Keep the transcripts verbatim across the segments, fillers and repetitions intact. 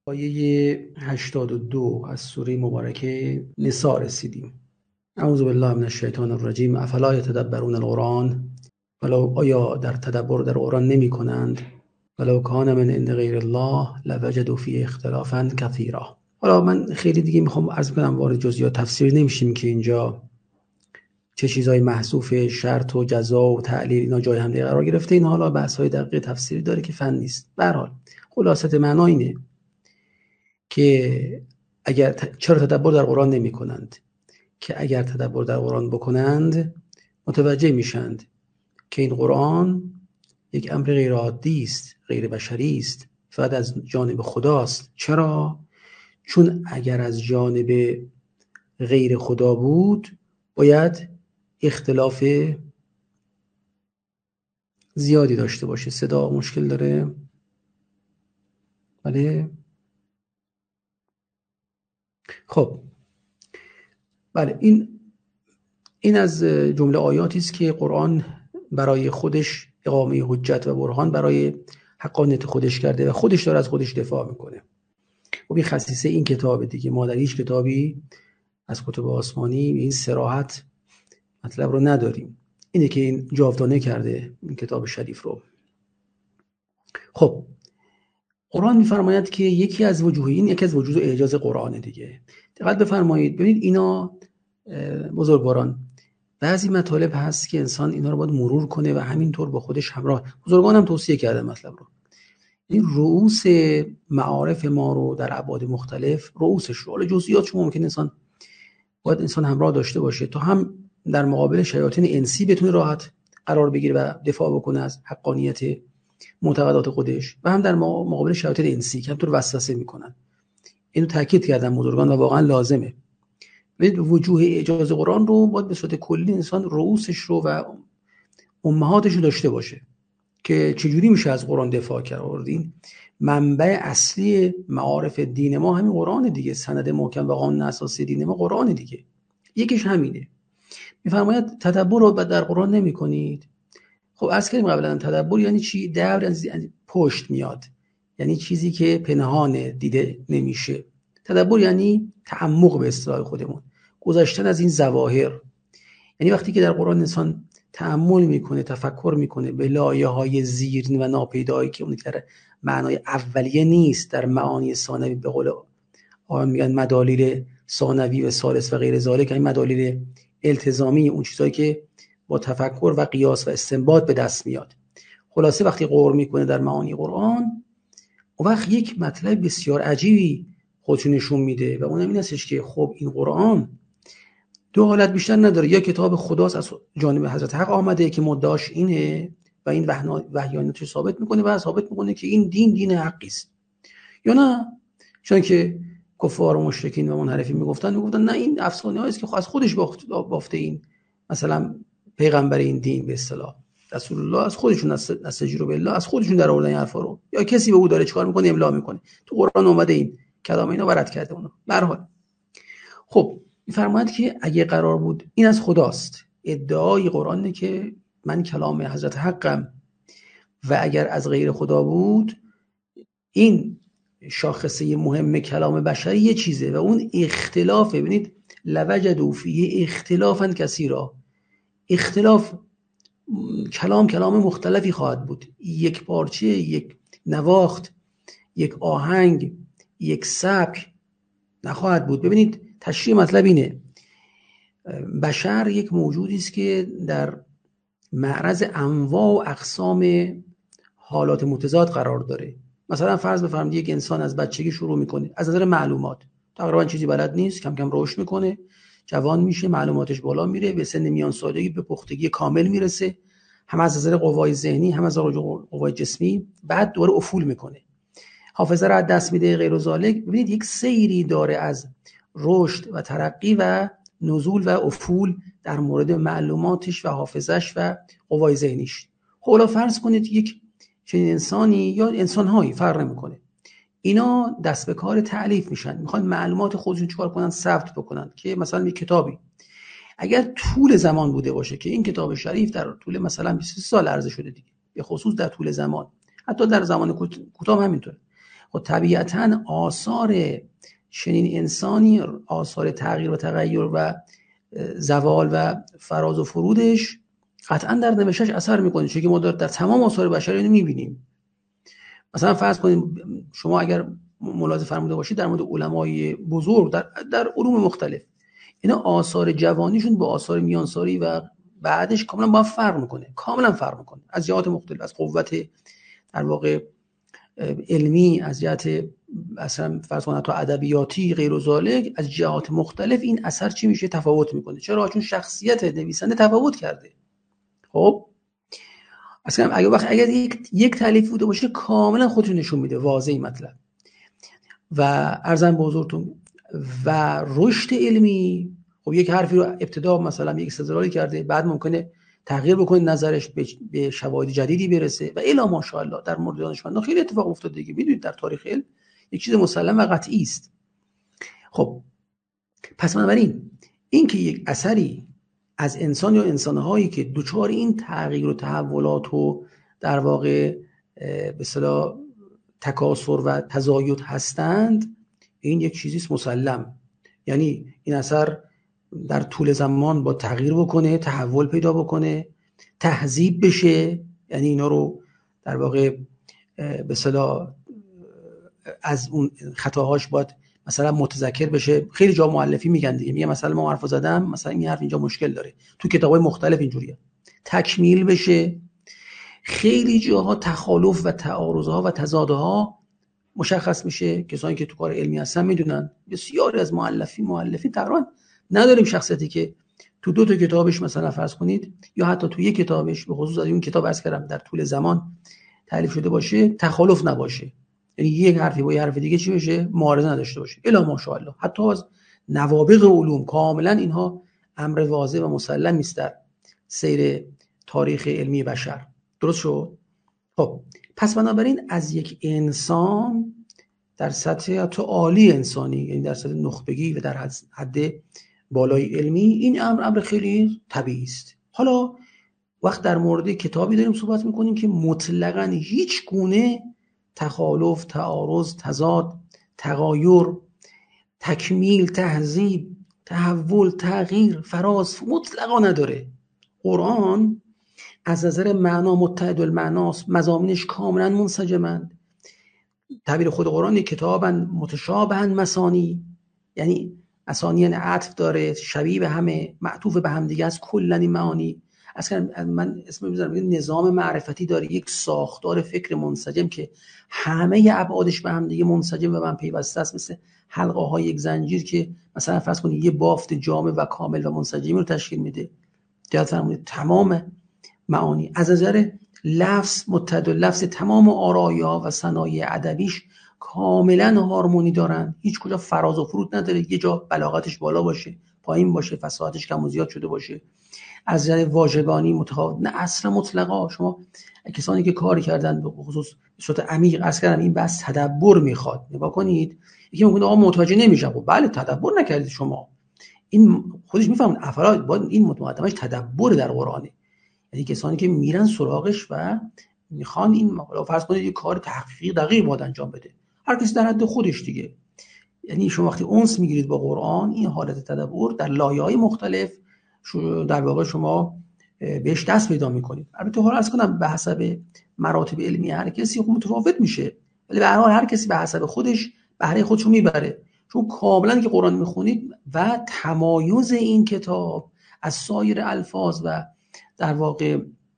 آیه هشتاد و دو از سوره مبارکه نساء رسیدیم. اعوذ بالله من الشیطان الرجیم. افلا یتدبرون القرآن، ولو آیا در تدبر در قرآن نمی کنند؟ ولو کان من عند غیر الله لوجدوا فیه اختلافا کثیرا. حالا من خیلی دیگه میخوام عرض کنم، وارد جزئیات تفسیر نمیشیم که اینجا چه چیزای محذوف، شرط و جزا و تعلیل اینا جای هم دیگه قرار گرفته. این حالا بحث‌های دقیق تفسیری داره که فن نیست. به هر حال خلاصه معنا اینه که اگر چرا تدبر در قرآن نمی کنند، که اگر تدبر در قرآن بکنند متوجه میشند که این قرآن یک امر غیر عادی است، غیر بشری است، فقط از جانب خداست. چرا؟ چون اگر از جانب غیر خدا بود باید اختلاف زیادی داشته باشه. صدا مشکل داره؟ بله. خب بله، این این از جمله آیاتی است که قرآن برای خودش اقامه حجت و برهان برای حقانیت خودش کرده و خودش داره از خودش دفاع میکنه. و این خصیصه این کتاب دیگه. ما در هیچ کتابی از کتب آسمانی این صراحت مطلب رو نداریم. اینه که این جاودانه کرده این کتاب شریف رو. خب قرآن میفرماید که یکی از وجوه این یکی از وجوه اعجاز قرآن دیگه. دقت بفرمایید، ببینید اینا بزرگواران بعضی مطالب هست که انسان اینا رو باید مرور کنه و همینطور با خودش همراه. بزرگان هم توصیه کردن مطلب رو. این رؤوس معارف ما رو در ابعاد مختلف، رؤوسش رو، حالا جزئیاتش ممکن انسان باید انسان همراه داشته باشه تا هم در مقابل شیاطین انسی بتونه راحت قرار بگیره و دفاع بکنه از حقانیت معتقدات خودش، و هم در مقابل شیاطین انسی که همطور وسوسه میکنن. اینو تاکید کردن بزرگان و واقعا لازمه. ببینید وجوه اعجاز قرآن رو باید به صورت کلی انسان رؤوسش رو و امهاتش رو داشته باشه که چجوری میشه از قرآن دفاع کرد. این منبع اصلی معارف دین ما همین قرآن دیگه. سند محکم و قانون اساسی دین ما قرآن دیگه. یکیش همینه. میفرماید تدبر رو در قرآن نمی کنید. خب عرض کردیم قبلا تدبر یعنی چی؟ دبر یعنی پشت میاد، یعنی چیزی که پنهانه، دیده نمیشه. تدبر یعنی تعمق به اصطلاح خودمون، گذشتن از این ظواهر. یعنی وقتی که در قرآن انسان تأمل میکنه، تفکر میکنه به لایه‌های زیر و ناپیدایی که اون در معنای اولیه نیست، در معانی ثانوی، به قول آن میگن مدالیل ثانوی و ثالث و غیر ذالک، یعنی مدالیل التزامی، اون چیزایی که با تفکر و قیاس و استنباط به دست میاد. خلاصه وقتی غور میکنه در معانی قرآن، اون وقت یک مطلب بسیار عجیبی خودشو نشون میده و اونم این هستش که خب این قرآن دو حالت بیشتر نداره. یا کتاب خداست از جانب حضرت حق آمده که مدعاش اینه و این وحیانیت رو ثابت میکنه و ثابت میکنه که این دین دین حقی است، یا نه چون که کفار و مشرکین و منحرفین میگفتن میگفتن نه این افسانه است که از خودش بافته، این مثلا پیغمبر این دین به اصطلاح رسول الله از خودشون استجیروا بالله از خودشون در آوردن این حرفا رو، یا کسی به او داره چیکار میکنه املا میکنه. تو قرآن اومده این کلام اینا ورد کرده اونو. به هر حال خب میفرماید که اگه قرار بود این از خداست، ادعای قرآنه که من کلام حضرت حقم، و اگر از غیر خدا بود این شاخصه مهم کلام بشری یه چیزه و اون اختلافه. ببینید لوجدوا فیه اختلافا کثیرا. اختلاف، کلام کلام مختلفی خواهد بود، یک پارچه، یک نواخت، یک آهنگ، یک سبک نخواهد بود. ببینید تشریح مطلب اینه، بشر یک موجودی است که در معرض انواع و اقسام حالات متضاد قرار داره. مثلا فرض بفرمایید یک انسان از بچگی شروع میکنه از نظر معلومات تقریبا چیزی بلد نیست، کم کم رشد میکنه، جوان میشه، معلوماتش بالا میره، به سن میان سالگی به پختگی کامل میرسه، هم از نظر قوای ذهنی هم از نظر قوای جسمی، بعد دوباره افول میکنه، حافظه را از دست میده، غیر و ذالک. ببینید یک سیری داره از رشد و ترقی و نزول و افول در مورد معلوماتش و حافظش و قوای ذهنیش. حالا فرض کنید یک چنین انسانی یا انسان‌هایی فرق نمی‌کنه، اینا دست به کار تألیف میشن، میخوان معلومات خودشون چیکار کنن؟ ثبت بکنن. که مثلا یک کتابی اگر طول زمان بوده باشه که این کتاب شریف در طول مثلا بیست سال عرضه شده دیگه، به خصوص در طول زمان، حتی در زمان کوتاه همینطوره. خب طبیعتاً آثار چنین انسانی، آثار تغییر و تغییر و زوال و فراز و فرودش قطعاً در نوشته‌اش اثر میکنه، چون که ما در تمام آثار بشری اینو میبینیم. مثلا فرض کنید شما اگر ملاحظه فرموده باشید در مورد علمای بزرگ در در علوم مختلف، اینا آثار جوانیشون با آثار میانسالی و بعدش کاملا با فرق میکنه، کاملا فرق میکنه از جهات مختلف، از قوت در واقع علمی، از جهت اصلا فرض کنید تا ادبیاتی غیر و ذالک، از جهات مختلف این اثر چی میشه؟ تفاوت میکنه. چرا؟ چون شخصیت نویسنده تفاوت کرده. خب اصلا اگه وقت اگر یک یک تالیف بوده باشه کاملا خودشون نشون میده، واضحی مطلب. و ارزم به حضورتون و رشد علمی، خب یک حرفی رو ابتدا مثلا یک استدلالی کرده، بعد ممکنه تغییر بکنه نظرش، به شواهد جدیدی برسه و الی ماشاءالله در مورد دانشمندان خیلی اتفاق افتاده دیگه. میدونید در تاریخ علم یک چیز مسلم و قطعی است. خب پس بنابراین این که یک اثری از انسان یا انسان‌هایی که دوچار این تغییر و تحولات و در واقع به اصطلاح تکاثر و تزاید هستند، این یک چیزی مسلم. یعنی این اثر در طول زمان با تغییر بکنه، تحول پیدا بکنه، تهذیب بشه، یعنی اینا رو در واقع به اصطلاح از اون خطاهاش باید مثلا متذکر بشه. خیلی جا مؤلفی میگن دیگه، میگه مثلا ما حرفو زدم، مثلا این حرف اینجا مشکل داره، تو کتابای مختلف اینجوریه، تکمیل بشه. خیلی جاها تخالف و تعارضها و تضادها مشخص میشه. کسانی که تو کار علمی هستن میدونن بسیاری از مؤلفین مؤلفی تقریبا نداریم شخصیتی که تو دو تا کتابش مثلا فرض کنید یا حتی تو یک کتابش، به خصوص از اون کتاب عرض کردم در طول زمان تالیف شده باشه، تخالف نباشه. یعنی یک حرفی با یک حرف دیگه چی بشه؟ معارضه نداشته باشه. الا ماشاءالله حتی از نوابغ علوم کاملا اینها امر واضح و مسلم است در سیر تاریخ علمی بشر. درست شد؟ خب پس بنابراین از یک انسان در سطح تو عالی انسانی، یعنی در سطح نخبگی و در حد بالای علمی، این امر امر خیلی طبیعی است. حالا وقت در مورد کتابی داریم صحبت میکنیم که مطلقاً هیچ گونه تخالف، تعارض، تضاد، تغایر، تکمیل، تهذیب، تحول، تغییر، فراز مطلقاً نداره. قرآن از نظر معنا متحد المعناست، مضامینش کاملا منسجمند. تعبیر خود قرآن کتابن متشابهن مثانی، یعنی مثانی یعنی عطف داره، شبیه به همه، معطوف به هم دیگه است. کلا این معانی اصلا من اسم میذارم نظام معرفتی داره، یک ساختار فکر منسجم که همه ابعادش به هم دیگه منسجم و به هم پیوسته است، مثل حلقه های یک زنجیر که مثلا فرض کنید یه بافت جامع و کامل و منسجمی رو تشکیل میده. دقت فرمودید تمام معانی از نظر لفظ متحد لفظ، تمام آرایه‌ها و صنایع ادبیش کاملا هارمونی دارن، هیچ کجا فراز و فرود نداره، یه جا بلاغتش بالا باشه، پایین باشه، فصاحتش کم و زیاد شده باشه. از نظر واژگانی متفاوت، نه اصلا مطلقا. شما کسانی که کار کردن به خصوص به صورت عمیق از کردن این بحث تدبر میخواد، نگاه کنید. یکی میگه آقا متوجه نمیشم. خب بله تدبر نکردید شما، این خودش میفهمید افراد باید این مقدمش تدبر در قرآنه. یعنی کسانی که میرن سراغش و میخوان این مقاله فرض کنید یک کار تحقیقی دقیق باید انجام بده، هر کسی در حد خودش دیگه. یعنی شما وقتی اونس میگیرید با قرآن، این حالت تدبر در لایه‌های مختلف در واقع شما بهش دست پیدا میکنید. البته حالا عرض کنم به حسب مراتب علمی هر کسی متفاوت میشه، ولی به هر حال هر کسی به حسب خودش بهره خودشو میبره. چون کاملا که قرآن میخونید و تمایز این کتاب از سایر الفاظ و در واقع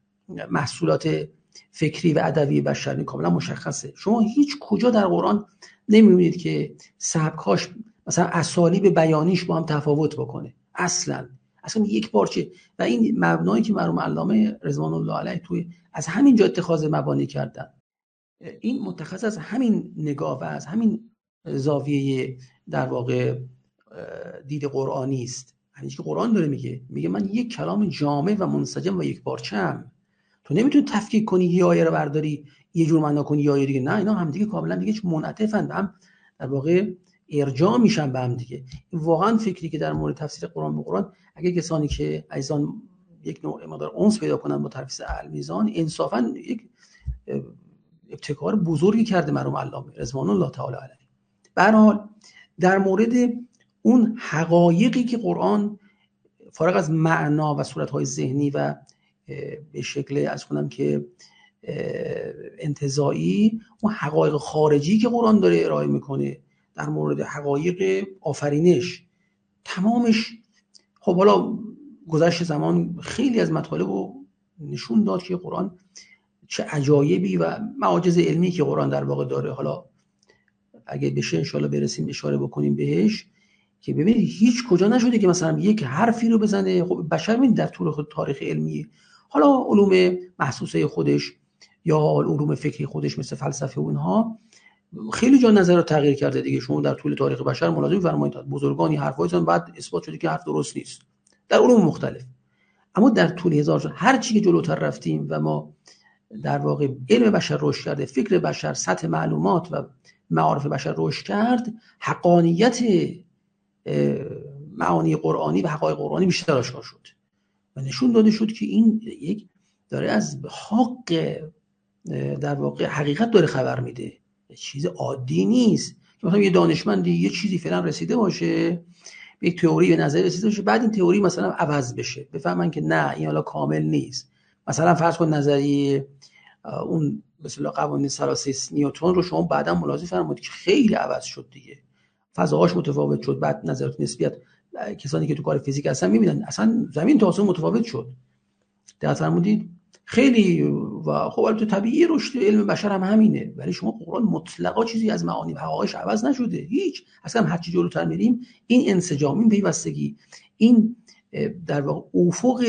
محصولات فکری و ادبی بشری کاملا مشخصه. شما هیچ کجا در قرآن نمیبینید که سبکاش مثلا اسالیب بیانیش با هم تفاوت بکنه، اصلا اصلا یک پارچه. و این مبنایی که مرحوم علامه رضوان الله علیه توی از همین جا اتخاذ مبانی کردن، این متخصص از همین نگاه و از همین زاویه در واقع دید قرآنی است. همین که قرآن داره میگه، میگه من یک کلام جامع و منسجم و یک پارچه‌ام. تو نمیتونی تفکیک کنی یه آیه رو برداری یه جور معنا کنی یا آیه دیگه، نه اینا هم دیگه کاملا دیگه منعطفن، به هم در واقع ارجاع میشن به هم دیگه. واقعا فکری که در مورد تفسیر قرآن به قرآن، اگه کسانی که عزیزان یک نوع مقدار اونس پیدا کنن با تفسیر المیزان، انصافا یک ابتکار بزرگی کرده مرحوم علامه رضوان الله تعالی علیه. به هر حال در مورد اون حقایقی که قرآن فارغ از معنا و صورت‌های ذهنی و به شکل از کنم که انتزاعی، اون حقایق خارجی که قرآن داره ارائه میکنه در مورد حقایق آفرینش تمامش، خب حالا گذشت زمان خیلی از مطالب رو نشون داد که قرآن چه عجایبی و معاجز علمی که قرآن در واقع داره. حالا اگه بشه انشاءالله برسیم اشاره بکنیم بهش که ببینید هیچ کجا نشده که مثلا یک حرفی رو بزنه. خب بشر می در طول خود تاریخ علمی، حالا علوم محسوسه خودش یا علوم فکری خودش مثل فلسفه و اینها خیلی جا نظر رو تغییر کرده دیگه. شما در طول تاریخ بشر ملاحظه می‌فرمایید بزرگانی حرفایی زدن بعد اثبات شده که حرف درست نیست در علوم مختلف. اما در طول هزار سال هر چی که جلوتر رفتیم و ما در واقع علم بشر رشد کرده، فکر بشر، سطح معلومات و معارف بشر رشد کرد، حقانیت معانی قرآنی و حقایق قرآنی بیشتر آشکار شد و نشون داده شد که این یک داره از حق در واقع حقیقت داره خبر میده، چیز عادی نیست که مثلا یه دانشمندی یه چیزی فعلا رسیده باشه به یک تئوری به نظر رسیده باشه، بعد این تئوری مثلا عوض بشه، بفهمن که نه این حالا کامل نیست. مثلا فرض کن نظریه اون مثلا قوانین ثلاثی نیوتن رو شما بعدا ملاحظه فرمودید که خیلی عوض شد دیگه، فضاهاش متفاوت شد، بعد نظریات نسبیت کسانی که تو کار فیزیک هستن میبینن اصلا زمین تا آسمون متفاوت شد. دقت فرمودید خیلی. و خب البته طبیعی رشد علم بشر هم همینه، ولی شما قرآن مطلقا چیزی از معانی و حقایقش عوض نشده، هیچ. اصلا هر چی جلوتر میریم این انسجام، این پیوستگی، این در واقع افق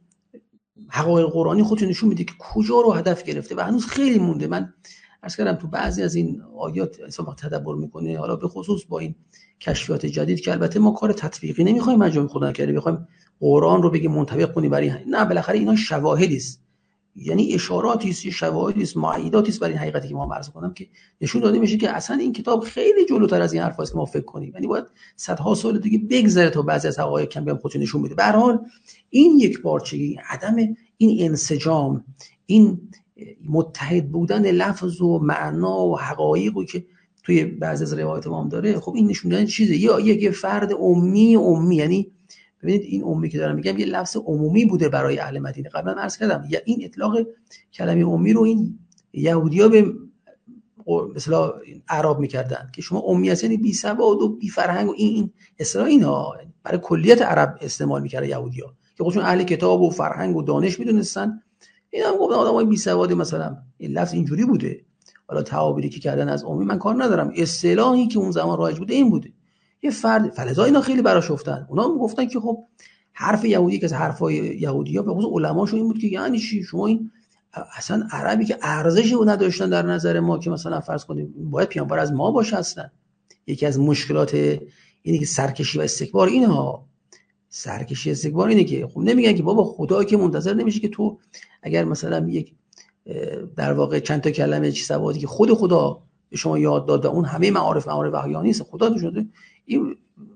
حقایق قرآنی خودش نشون میده که کجا رو هدف گرفته و هنوز خیلی مونده. من عرض کردم تو بعضی از این آیات انسان وقت تدبر میکنه، حالا به خصوص با این کشفیات جدید که البته ما کار تطبیقی نمیخوایم مجموع خدا کرده بخوایم قرآن رو بگیم منطبق کنیم برای نه، بالاخره اینا شواهدی است، یعنی اشاراتی است، شواهدی است، معیداتی است برای این حقیقتی که ما عرض کنم که نشون داده میشه که اصلا این کتاب خیلی جلوتر از این حرفا است که ما فکر کنیم. یعنی باید صدها سال دیگه بگذره تا بعضی از حقایق کم کم خودش نشون بده. به هر حال این یک پارچگی، عدم این انسجام، این متحد بودن لفظ و معنا و حقایقی که توی بعضی از روایات ما هم داره، خب این نشون دادن چیزه. یا یک فرد امی امی یعنی ببینید این امی که دارم میگم یه لفظ عمومی بوده برای اهل مدینه. قبلا عرض کردم یا این اطلاق کلمه امی رو این یهودی‌ها به مثلا عرب میکردن که شما امی هستین، یعنی بی سواد و بی فرهنگ و این این اصطلاح اینا برای کلیت عرب استعمال میکردن یهودی‌ها که خودشون اهل کتاب و فرهنگ و دانش میدونستن. اینا هم گفتن آدمای بی سواد، مثلا این لفظ اینجوری بوده. حالا تعابیری که کردن از امی من کار ندارم، اصطلاحی که اون زمان رایج بوده این بوده. یه فرد فلزا اینا خیلی براش گفتن، اونا هم گفتن که خب حرف یهودی که از حرفای یهودی‌ها به خصوص علماشون این بود که یعنی چی شما این اصلا عربی که ارزشی رو نداشتن در نظر ما که مثلا فرض کنیم باید پیامبر از ما باشه. اصلا یکی از مشکلات اینه که سرکشی و استکبار اینها، سرکشی استکبار اینه که خب نمیگن که بابا خدا که منتظر نمیشه که تو اگر مثلا یک در واقع چند تا کلمه چی سوادی که خود خدا به شما یاد داد و اون همه معارف معارف وحیانی است خدا شده، این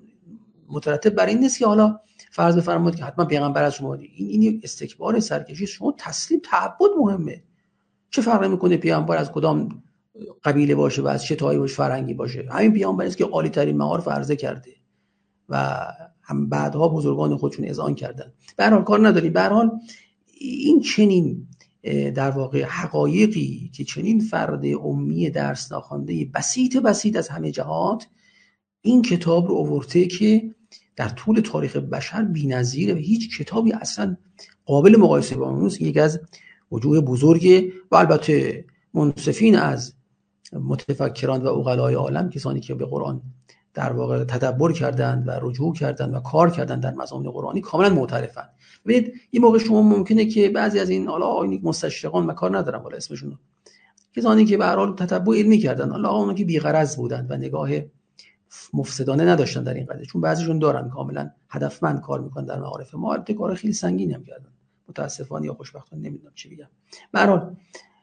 مترتب بر این نیست که حالا فرض بفرمایید که حتما پیغمبر از شما این این یک استکبار سرکشی. شما تسلیم تعبد مهمه. چه فرقی میکنه پیغمبر از کدام قبیله باشه و از چه طایفه باشه، فرهنگی باشه؟ همین پیغمبری است که عالی ترین معارف عرضه کرده و هم بعدها بزرگان خودشون اذعان کردن. به هر حال کار نداریم. به هر حال این چنین در واقع حقایقی که چنین فرد امی درس ناخوانده بسیط بسیط از همه جهات این کتاب رو آورده که در طول تاریخ بشر بی‌نظیره و هیچ کتابی اصلا قابل مقایسه با اون نیست. یکی از وجوه بزرگ و البته منصفین از متفکران و عقلای عالم، کسانی که به قرآن در واقع تدبر کردند و رجوع کردند و کار کردند در مضامین قرآنی کاملا معترفند. ببینید این موقع شما ممکنه که بعضی از این حالا این مستشرقان، من کار ندارم والا اسمشون، کسانی که به هر حال تتبع علمی کردن، حالا اونها که بی غرض بودند و نگاه مفسدانه نداشتن در این قضیه، چون بعضیشون دارن کاملا هدفمند کار میکنن در معارف ما، البته کار خیلی سنگینی هم کردن متاسفانه یا خوشبختانه نمیدونم چی بگم. به هر حال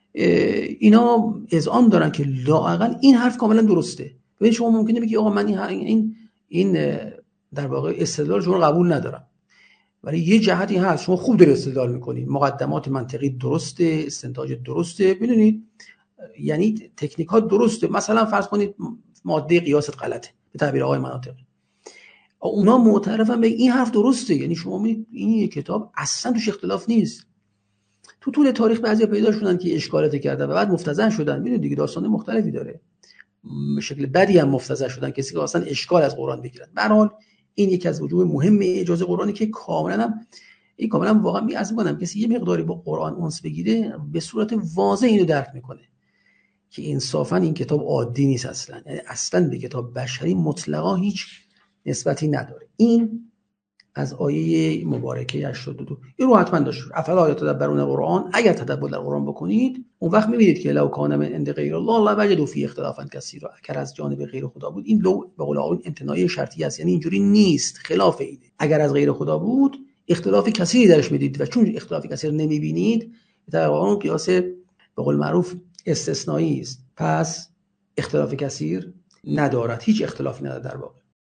اینا اذعان دارن که لااقل این حرف کاملا درسته. ببین شما ممکنه بگی آقا من این این این در واقع استدلال شما قبول ندارم، ولی یه جهتی هست شما خوب در استدلال میکنید، مقدمات منطقی درسته، استنتاج درسته. ببینید یعنی تکنیک ها درسته، مثلا فرض کنید ماده قیاست غلطه به تعبیر آقای مناطقی، اونا معترفن به این حرف درسته. یعنی شما می‌بینید این یک کتاب اصلا توش اختلاف نیست. تو طول تاریخ بعضیا پیدا شدن که اشکالات کردن و بعد مفتضح شدن. میدونید دیگه داستان مختلفی داره، به شکل بدی هم مفتضح شدن کسی که اصلا اشکال از قرآن بگیرن. به هر حال این یکی از وجوه مهم اجازه قرآنی که کاملا هم این کاملا واقعا می‌ارزم کنم کسی یه مقداری با قرآن انس بگیره به صورت واضح اینو درک میکنه که انصافا این کتاب عادی نیست اصلا، یعنی اصلا به کتاب بشری مطلقا هیچ نسبتی نداره. این از آیه مبارکه هشتاد و دو این رو حتما داشت. افلا یتدبرون قرآن، اگر تدبر در قرآن بکنید اون وقت میبینید که لو کان من عند غیر الله لوجدوا فیه اختلافا کثیرا، اگر از جانب غیر خدا بود. این لو به قول آقایون امتناعی شرطی است، یعنی اینجوری نیست، خلاف اینه. اگر از غیر خدا بود اختلاف کثیری درش میدید و چون اختلاف کثیر نمیبینید در قرآن قیاس به قول معروف استثنایی است، پس اختلاف کثیر ندارد، هیچ اختلافی ندارد در واقع.